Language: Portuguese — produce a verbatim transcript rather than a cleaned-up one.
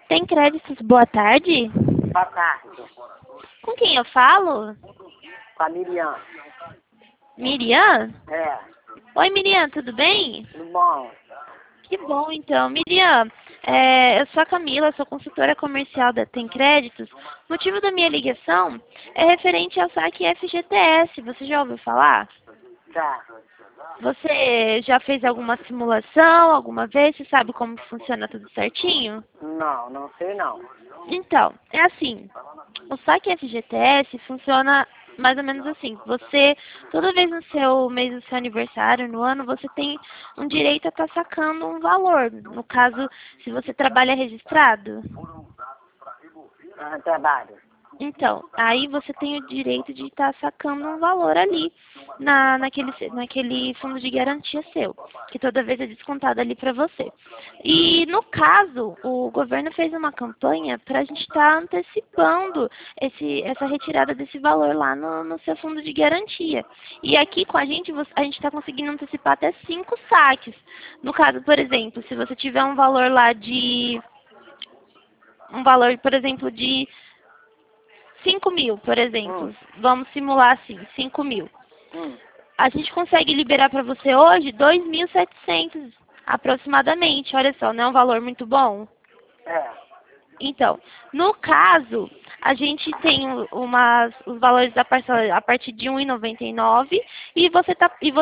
Tem créditos, boa tarde. Boa tarde. Com quem eu falo? Com a Miriam. Miriam? É, Oi, Miriam, tudo bem? tudo bom? Que bom, então. Miriam, é, eu sou a Camila, sou consultora comercial da Tem Créditos. O motivo da minha ligação é referente ao saque F G T S. Você já ouviu falar? Já. Você já fez alguma simulação alguma vez? Você sabe como que funciona tudo certinho? Não, não sei não. Então, é assim, o saque F G T S funciona mais ou menos assim. Você, toda vez no seu mês do seu aniversário, no ano, você tem um direito a estar sacando um valor. No caso, se você trabalha registrado. Ah, trabalho. Então, aí você tem o direito de estar sacando um valor ali, na, naquele, naquele fundo de garantia seu, que toda vez é descontado ali para você. E, no caso, o governo fez uma campanha para a gente estar antecipando esse, essa retirada desse valor lá no, no seu fundo de garantia. E aqui com a gente, você- a gente está conseguindo antecipar até cinco saques. No caso, por exemplo, se você tiver um valor lá de... Um valor, por exemplo, de cinco mil, por exemplo. Hum, Vamos simular assim, cinco mil. hum. A gente consegue liberar para você hoje dois mil e setecentos aproximadamente. Olha só, não é um valor muito bom? É. Então, no caso, a gente tem o- umas, os valores da parcela a partir de um e noventa e nove e você tá, e